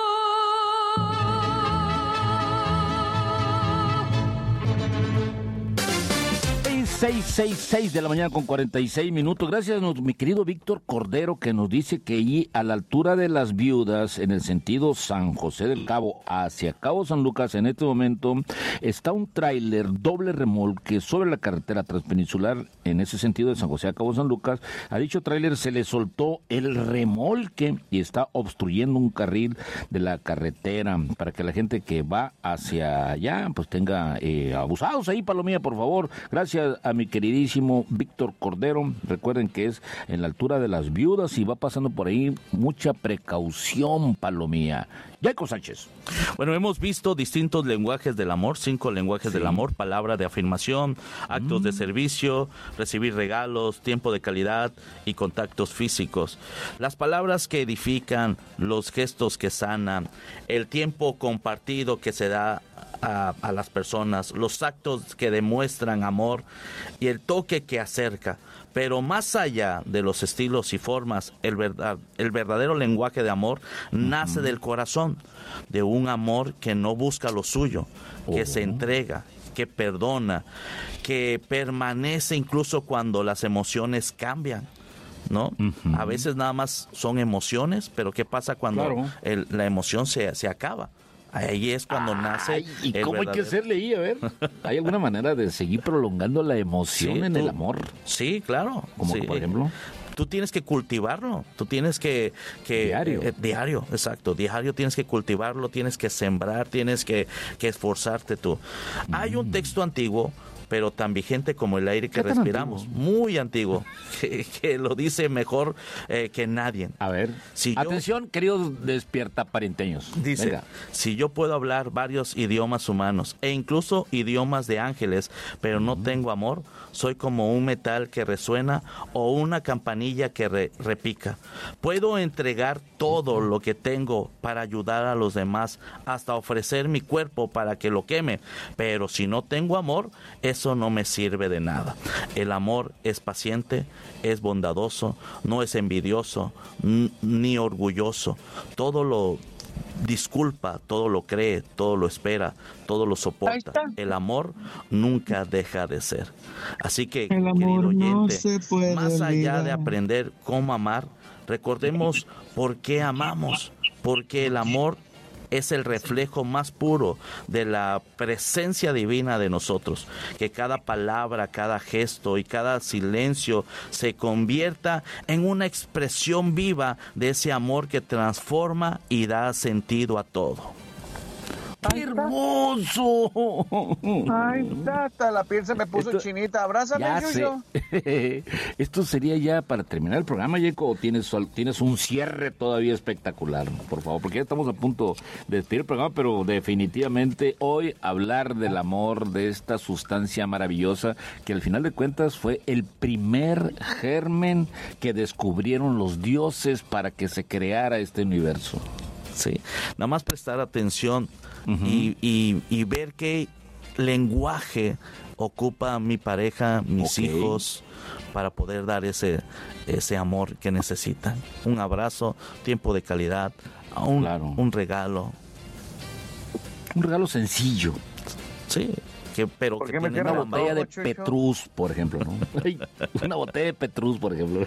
6:66 de la mañana con 46 minutos. Gracias a mi querido Víctor Cordero, que nos dice que allí a la altura de Las Viudas, en el sentido San José del Cabo hacia Cabo San Lucas, en este momento está un tráiler doble remolque sobre la carretera transpeninsular, en ese sentido de San José a Cabo San Lucas. A dicho tráiler se le soltó el remolque y está obstruyendo un carril de la carretera para que la gente que va hacia allá pues tenga abusados ahí, Palomía, por favor. Gracias a mi queridísimo Víctor Cordero. Recuerden que es en la altura de Las Viudas y va pasando por ahí. Mucha precaución, Palomía. Jacob Sánchez. Bueno, hemos visto distintos lenguajes del amor, 5 lenguajes del amor: palabra de afirmación, actos de servicio, recibir regalos, tiempo de calidad y contactos físicos. Las palabras que edifican, los gestos que sanan, el tiempo compartido que se da a las personas, los actos que demuestran amor y el toque que acerca. Pero más allá de los estilos y formas, el verdadero lenguaje de amor nace del corazón, de un amor que no busca lo suyo, que se entrega, que perdona, que permanece incluso cuando las emociones cambian, ¿no? A veces nada más son emociones, pero ¿qué pasa cuando la emoción se acaba? Ahí es cuando nace. ¿Y cómo hay que hacerle ahí? A ver, ¿hay alguna manera de seguir prolongando la emoción en el amor? Sí, claro. Como por ejemplo, tú tienes que cultivarlo, tú tienes que diario, exacto, diario tienes que cultivarlo, tienes que sembrar, tienes que esforzarte tú. Hay un texto antiguo, pero tan vigente como el aire que respiramos, muy antiguo, que lo dice mejor que nadie. A ver, atención, queridos despiertaparenteños. Dice, venga. Si yo puedo hablar varios idiomas humanos e incluso idiomas de ángeles, pero no tengo amor, soy como un metal que resuena o una campanilla que repica. Puedo entregar todo lo que tengo para ayudar a los demás, hasta ofrecer mi cuerpo para que lo queme, pero si no tengo amor, eso no me sirve de nada. El amor es paciente, es bondadoso, no es envidioso ni orgulloso. Todo lo disculpa, todo lo cree, todo lo espera, todo lo soporta. El amor nunca deja de ser. Así que, querido oyente, más allá de aprender cómo amar, recordemos por qué amamos, porque el amor es el reflejo más puro de la presencia divina de nosotros. Que cada palabra, cada gesto y cada silencio se convierta en una expresión viva de ese amor que transforma y da sentido a todo. ¡Qué hermoso! Ay, tata, la piel se me puso chinita. Abrázame, Yuyo. Esto sería ya para terminar el programa, Yeco, o tienes un cierre todavía espectacular, por favor, porque ya estamos a punto de despedir el programa, pero definitivamente hoy hablar del amor, de esta sustancia maravillosa, que al final de cuentas fue el primer germen que descubrieron los dioses para que se creara este universo. Sí, nada más prestar atención y ver qué lenguaje ocupa mi pareja, mis hijos, para poder dar ese amor que necesitan. Un abrazo, tiempo de calidad, un regalo. Un regalo sencillo. Sí. Pero que tiene una botella de Petrus, por ejemplo, ¿no? Una botella de Petrus, por ejemplo.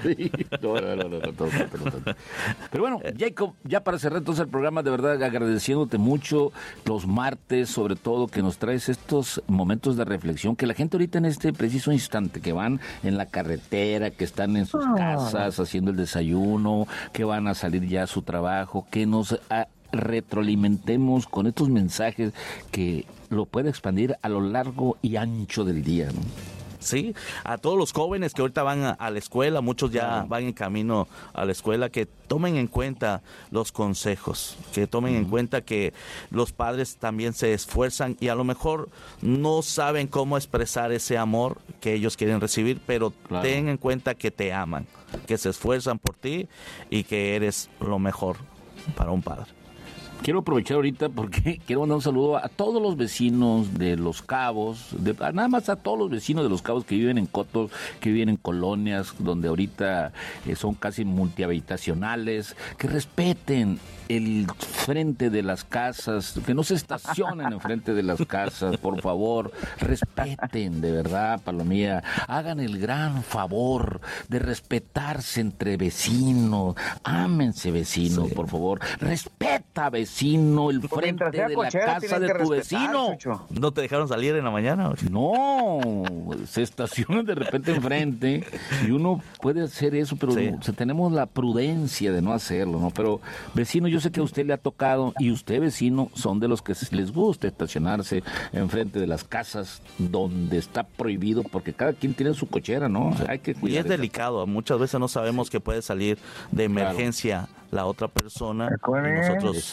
No. Pero bueno, Jacob, ya para cerrar entonces el programa, de verdad agradeciéndote mucho los martes, sobre todo, que nos traes estos momentos de reflexión, que la gente ahorita en este preciso instante, que van en la carretera, que están en sus casas haciendo el desayuno, que van a salir ya a su trabajo, que nos retroalimentemos con estos mensajes que lo puede expandir a lo largo y ancho del día, ¿no? Sí, a todos los jóvenes que ahorita van a la escuela, muchos ya van en camino a la escuela, que tomen en cuenta los consejos, que tomen en cuenta que los padres también se esfuerzan y a lo mejor no saben cómo expresar ese amor que ellos quieren recibir, pero ten en cuenta que te aman, que se esfuerzan por ti y que eres lo mejor para un padre. Quiero aprovechar ahorita porque quiero mandar un saludo a todos los vecinos de Los Cabos, nada más a todos los vecinos de Los Cabos que viven en cotos, que viven en colonias donde ahorita son casi multihabitacionales, que respeten el frente de las casas, que no se estacionen enfrente de las casas, por favor, respeten, de verdad, Palomía, hagan el gran favor de respetarse entre vecinos, ámense vecinos, por favor, respeta vecinos, vecino, el frente de la casa de tu vecino. Chucho. ¿No te dejaron salir en la mañana? No, se estacionan de repente enfrente y uno puede hacer eso, pero tenemos la prudencia de no hacerlo, ¿no? Pero vecino, yo sé que a usted le ha tocado y usted, vecino, son de los que les gusta estacionarse enfrente de las casas donde está prohibido, porque cada quien tiene su cochera, ¿no? Hay que cuidar. Y es delicado, muchas veces no sabemos que puede salir de emergencia la otra persona y nosotros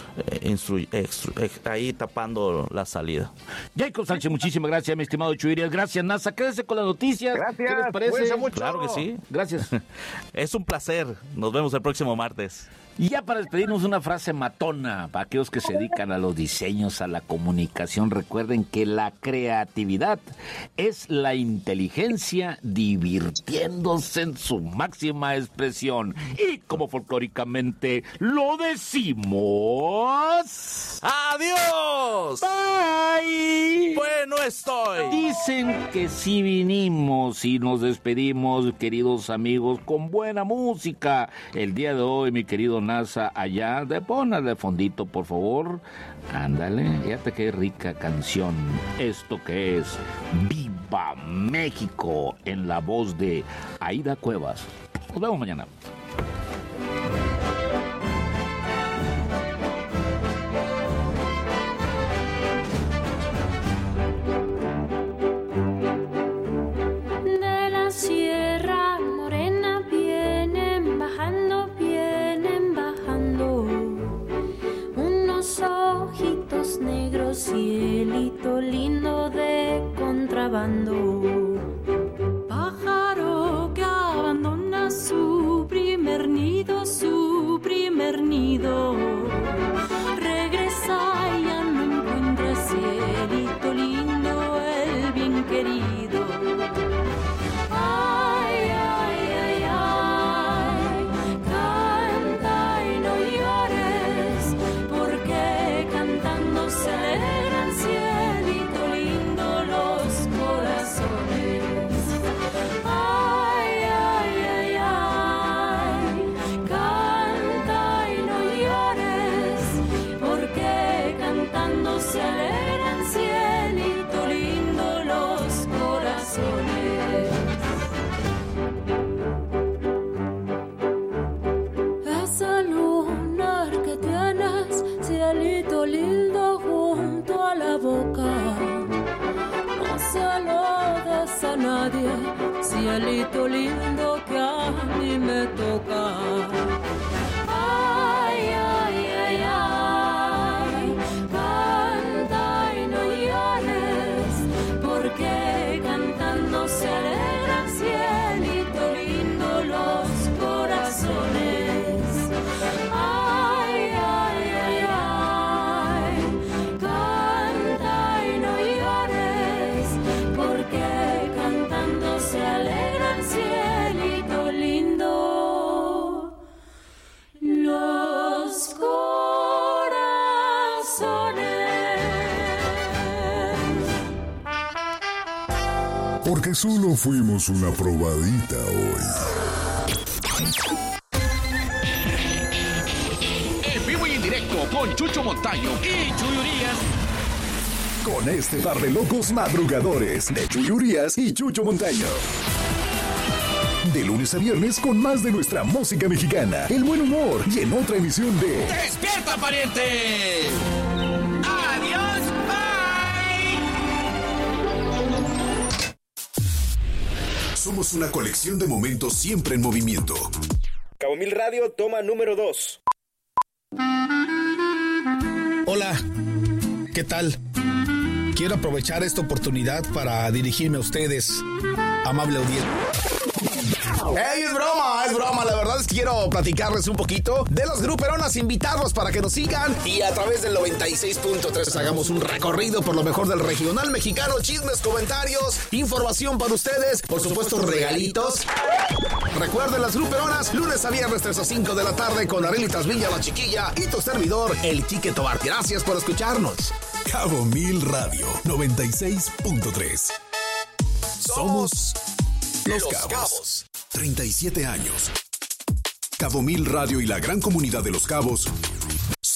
ahí tapando la salida. Jacob Sánchez, muchísimas gracias, mi estimado Chuyurias. Gracias, NASA. Quédese con las noticias. Gracias. ¿Qué les parece? Mucho. Claro que sí. Gracias. Es un placer. Nos vemos el próximo martes. Y ya para despedirnos, una frase matona para aquellos que se dedican a los diseños, a la comunicación. Recuerden que la creatividad es la inteligencia divirtiéndose en su máxima expresión. Y como folclóricamente lo decimos... ¡Adiós! ¡Bye! Bueno estoy. Dicen que sí vinimos y nos despedimos, queridos amigos, con buena música. El día de hoy, mi querido NASA, allá, pónale fondito, por favor. Ándale, fíjate qué rica canción. Esto que es Viva México, en la voz de Aida Cuevas. Nos vemos mañana. De la Sierra Morena vienen bajando unos ojitos negros, cielito lindo de contrabando. Pájaro que abandona su primer nido, regresa y ya no encuentra, cielito lindo, el bien querido. Ay, ay, ay, ay, canta y no llores, porque cantando se alegran, cielito lindo, los corazones. Ay, ay, ay, ay, canta y no llores, porque cantando se alegran, cielito lindo, los corazones. Esa luna que tienes, cielito lindo, junto a la boca, no se lo des a nadie, cielito lindo, que a mí me toca. Ay, ay, ay, ay, canta y no llores, porque cantando se alegran, cielito lindo, los corazones. Ay, ay, ay, ay, canta y no llores, porque cantando se alegran, cielito lindo, los corazones. Porque solo fuimos una probadita hoy. En vivo y en directo con Chucho Montaño y Chuy Urias. Con este par de locos madrugadores de Chuy Urias y Chucho Montaño. De lunes a viernes con más de nuestra música mexicana, el buen humor y en otra emisión de ¡Despierta, pariente! ¡Adiós, bye! Somos una colección de momentos siempre en movimiento. Cabo Mil Radio, toma número 2. Hola, ¿qué tal? Quiero aprovechar esta oportunidad para dirigirme a ustedes, amable audiencia. ¡Ey, es broma! La verdad es que quiero platicarles un poquito de los gruperonas, invitarlos para que nos sigan y a través del 96.3 hagamos un recorrido por lo mejor del regional mexicano, chismes, comentarios, información para ustedes, por supuesto regalitos. Recuerden las gruperonas, lunes a viernes 3 a 5 de la tarde con Arelitas Villa, la chiquilla y tu servidor, el Quique Tobar. Gracias por escucharnos. Cabo Mil Radio 96.3. Somos Los Cabos. 37 años. Cabo Mil Radio y la gran comunidad de Los Cabos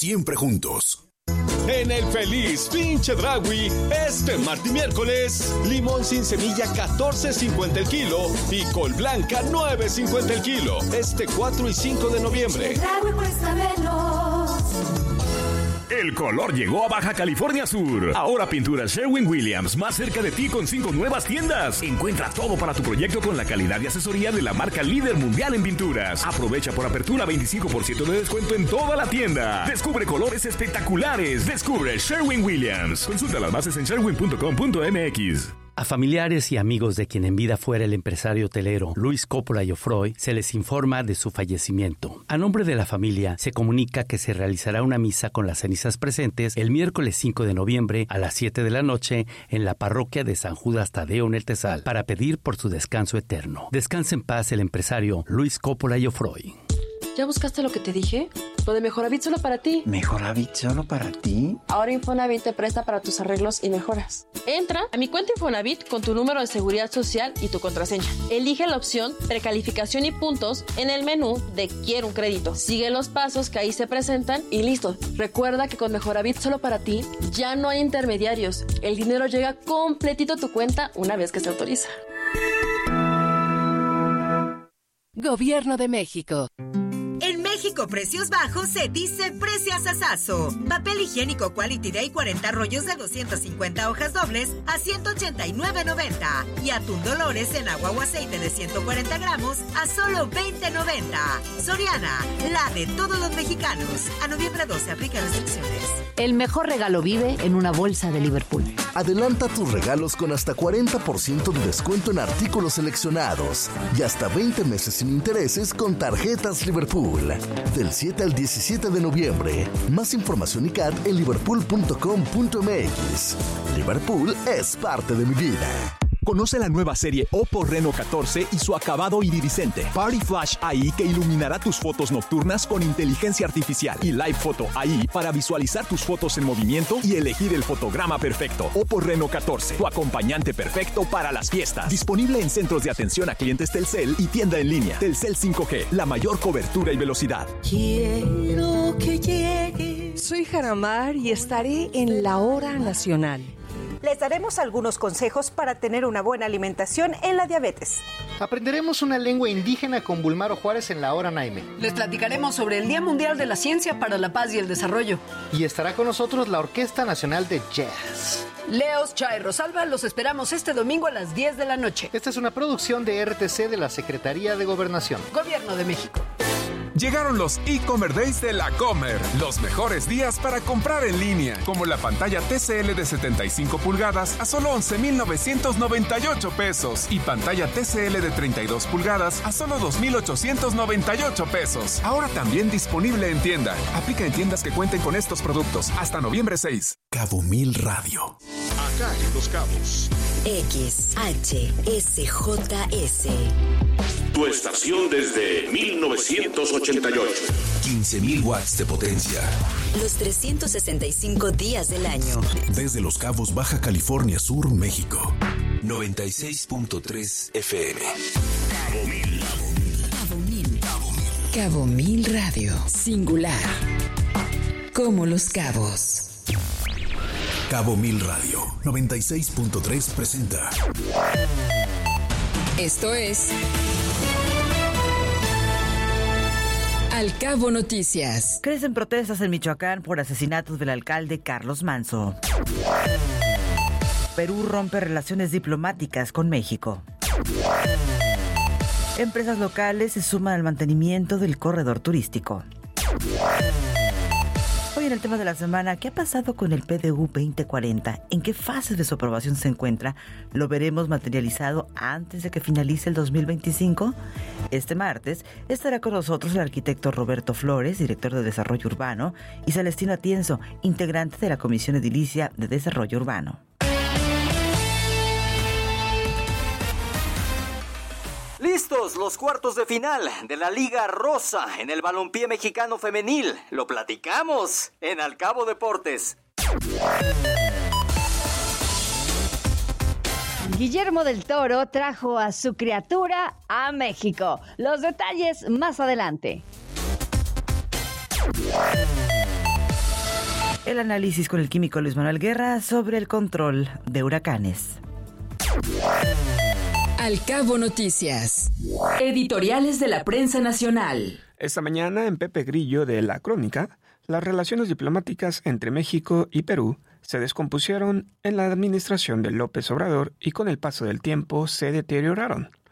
siempre juntos. En el feliz fin Chedraui, este martes y miércoles, limón sin semilla 14.50 el kilo y col blanca 9.50 el kilo. Este 4 y 5 de noviembre. Chedraui cuesta menos. El color llegó a Baja California Sur. Ahora Pinturas Sherwin-Williams, más cerca de ti con 5 nuevas tiendas. Encuentra todo para tu proyecto con la calidad y asesoría de la marca líder mundial en pinturas. Aprovecha por apertura 25% de descuento en toda la tienda. Descubre colores espectaculares. Descubre Sherwin-Williams. Consulta las bases en sherwin.com.mx. A familiares y amigos de quien en vida fuera el empresario hotelero Luis Coppola Llofroy se les informa de su fallecimiento. A nombre de la familia se comunica que se realizará una misa con las cenizas presentes el miércoles 5 de noviembre a las 7 de la noche en la parroquia de San Judas Tadeo en El Tesal para pedir por su descanso eterno. Descanse en paz el empresario Luis Coppola Llofroy. ¿Ya buscaste lo que te dije? Lo de Mejoravit solo para ti. ¿Mejoravit solo para ti? Ahora Infonavit te presta para tus arreglos y mejoras. Entra a mi cuenta Infonavit con tu número de seguridad social y tu contraseña. Elige la opción Precalificación y puntos en el menú de Quiero un crédito. Sigue los pasos que ahí se presentan y listo. Recuerda que con Mejoravit solo para ti ya no hay intermediarios. El dinero llega completito a tu cuenta una vez que se autoriza. Gobierno de México. En México, precios bajos se dice preciazazazo. Papel higiénico Quality Day 40 rollos de 250 hojas dobles a $189.90. Y atún Dolores en agua o aceite de 140 gramos a solo $20.90. Soriana, la de todos los mexicanos. A noviembre 12 aplica restricciones. El mejor regalo vive en una bolsa de Liverpool. Adelanta tus regalos con hasta 40% de descuento en artículos seleccionados y hasta 20 meses sin intereses con tarjetas Liverpool. Del 7 al 17 de noviembre. Más información y CAT en liverpool.com.mx. Liverpool es parte de mi vida. Conoce la nueva serie Oppo Reno 14 y su acabado iridiscente. Party Flash AI que iluminará tus fotos nocturnas con inteligencia artificial. Y Live Photo AI para visualizar tus fotos en movimiento y elegir el fotograma perfecto. Oppo Reno 14, tu acompañante perfecto para las fiestas. Disponible en centros de atención a clientes Telcel y tienda en línea. Telcel 5G, la mayor cobertura y velocidad. Quiero que llegue. Soy Jaramar y estaré en la Hora Nacional. Les daremos algunos consejos para tener una buena alimentación en la diabetes. Aprenderemos una lengua indígena con Bulmaro Juárez en la Hora Naime. Les platicaremos sobre el Día Mundial de la Ciencia para la Paz y el Desarrollo. Y estará con nosotros la Orquesta Nacional de Jazz. Leos, Cha y Rosalba, los esperamos este domingo a las 10 de la noche. Esta es una producción de RTC de la Secretaría de Gobernación. Gobierno de México. Llegaron los e-Commerce Days de La Comer. Los mejores días para comprar en línea. Como la pantalla TCL de 75 pulgadas a solo 11,998 pesos. Y pantalla TCL de 32 pulgadas a solo 2,898 pesos. Ahora también disponible en tienda. Aplica en tiendas que cuenten con estos productos. Hasta noviembre 6. Cabo Mil Radio. Acá en Los Cabos. XHSJS. Tu estación desde 1988. 15,000 watts de potencia. Los 365 días del año. Desde Los Cabos, Baja California Sur, México. 96.3 FM. Cabo Mil. Cabo Mil. Cabo Mil Radio. Singular. Como Los Cabos. Cabo Mil Radio 96.3 presenta. Esto es Al Cabo Noticias. Crecen protestas en Michoacán por asesinatos del alcalde Carlos Manso. Perú rompe relaciones diplomáticas con México. Empresas locales se suman al mantenimiento del corredor turístico. Hoy en el tema de la semana, ¿qué ha pasado con el PDU 2040? ¿En qué fase de su aprobación se encuentra? ¿Lo veremos materializado antes de que finalice el 2025? Este martes estará con nosotros el arquitecto Roberto Flores, director de Desarrollo Urbano, y Celestino Atienzo, integrante de la Comisión Edilicia de Desarrollo Urbano. Listos los cuartos de final de la Liga Rosa en el balompié mexicano femenil. Lo platicamos en Al Cabo Deportes. Guillermo del Toro trajo a su criatura a México. Los detalles más adelante. El análisis con el químico Luis Manuel Guerra sobre el control de huracanes. Al Cabo Noticias. Editoriales de la prensa nacional. Esta mañana en Pepe Grillo de La Crónica, las relaciones diplomáticas entre México y Perú se descompusieron en la administración de López Obrador y con el paso del tiempo se deterioraron.